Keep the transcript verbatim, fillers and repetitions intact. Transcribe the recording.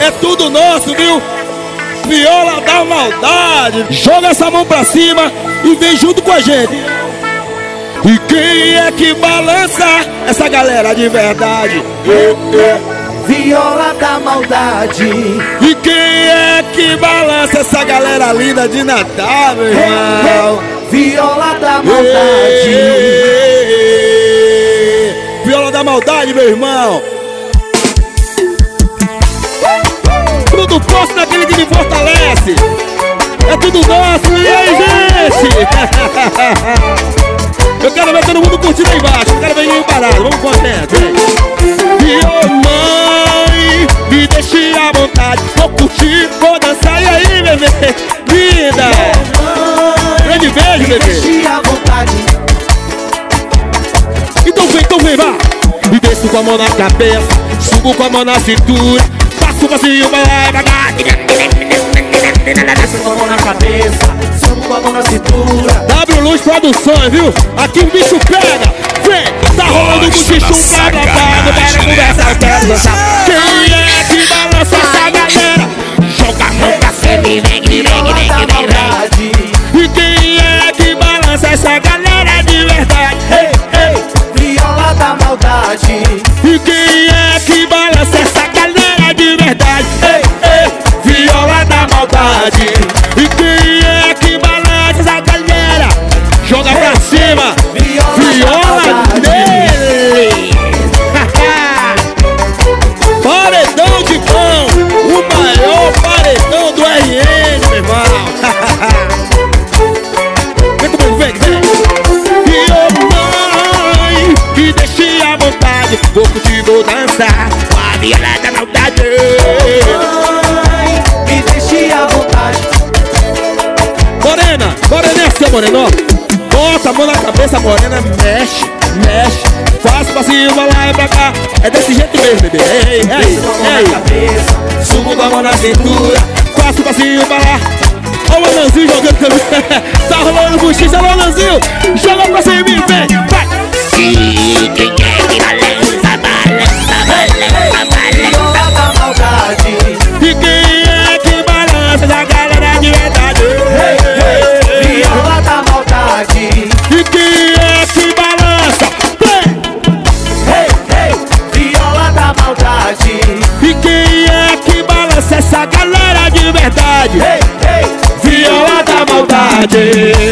é tudo nosso, viu? Viola da Maldade. Joga essa mão pra cima e vem junto com a gente. E quem é que balança essa galera de verdade? Viola da Maldade. E quem é que balança essa galera linda de Natal, meu irmão? Viola da Maldade. Viola da Maldade, meu irmão. Tudo posso naquele que me fortalece. É tudo nosso, e aí, gente? Eu quero ver todo mundo curtindo aí embaixo. Eu quero ver ninguém parado, vamos contente, hein? E ô mãe, me deixe à vontade. Vou curtir, vou dançar, e aí, bebê? Linda! Grande beijo, bebê! Me deixe à vontade. Então vem, então vem, vá! E desço com a mão na cabeça, subo com a mão na cintura, passo o passinho pra lá e pra cá. Desço com a mão na cabeça, subo com a mão na cintura. W Luz Produções, viu? Aqui o bicho pega, vem! Tá rolando um buchicho, um cabra-pado, para conversar, eu quero dançar. Quem é que balança essa galera? Joga a mão pra cima e vem, vem, vem, vem, vem. E quem é que balança essa galera de verdade? Ei, ei, Viola da Maldade. E quem é que balança essa galera de verdade? Ei, ei, Viola da Maldade. E quem é que balança essa galera? Joga pra cima, viola dele. Paredão de pão, o maior paredão do R N, meu irmão. Vem comigo, vem, vem. E ô mãe, me deixe à vontade, vou curtir, vou dançar com a viola da maldade. Mãe, me deixe à vontade. Morena, morena é seu moreno. Bota a mão na cabeça, morena, mexe, mexe. Faz passinho pra lá e pra cá. É desse jeito mesmo, bebê. Ei, ei, ei, ei. Subo com a mão na cintura, faço passinho pra lá. Ó o Ananzinho jogando também. Tá rolando buchicha, alô Ananzinho. Joga pra cima e vem, vai. E quem é que balança, balança, balança, balança? Viola da Maldade. E quem é que balança essa galera de verdade? Ei, ei, Viola da Maldade. E quem é que balança? Vem! Ei, ei, Viola da Maldade. E quem é que balança essa galera de verdade? Ei, ei, Viola da Maldade.